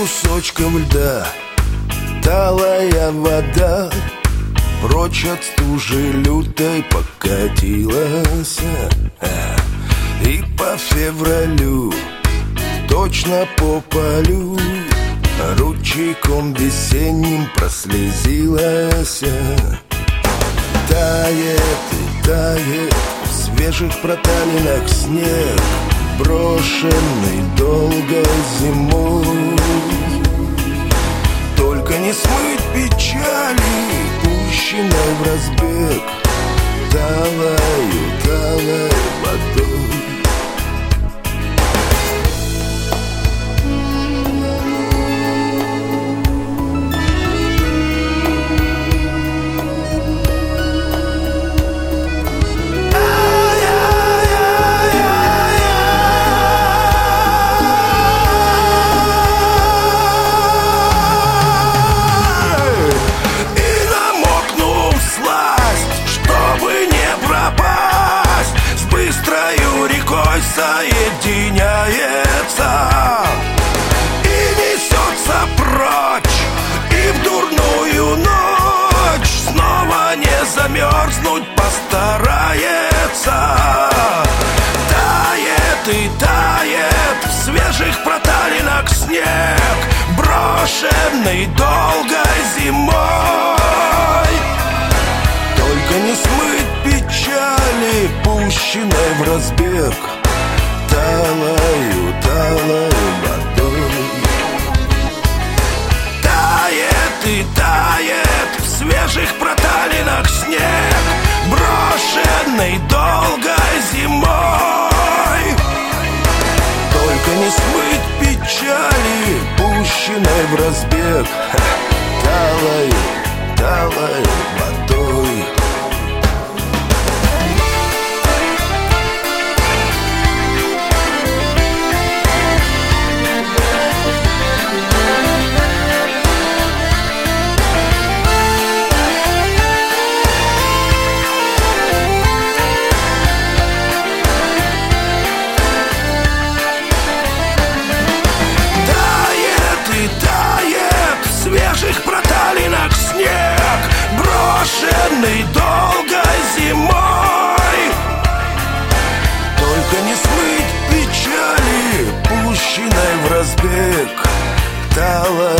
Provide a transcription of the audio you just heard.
кусочком льда талая вода прочь от стужи лютой покатилась. И по февралю, точно по полю, ручейком весенним прослезилась. Тает и тает в свежих проталинах снег, брошенный долгой зимой. Только не смыть печали, пущенной в разбег талою, талой водой. Соединяется и несется прочь, и в дурную ночь снова не замерзнуть постарается. Тает и тает в свежих проталинах снег, брошенный долгой зимой. Только не смыть печали, пущенной в разбег талою, талою водой. Тает и тает в свежих проталинах снег, брошенный долгой зимой. Только не смыть печали, пущенной в разбег талою, талою водой. Брошенный долгой зимой. Только не смыть печали, пущенной в разбег талой.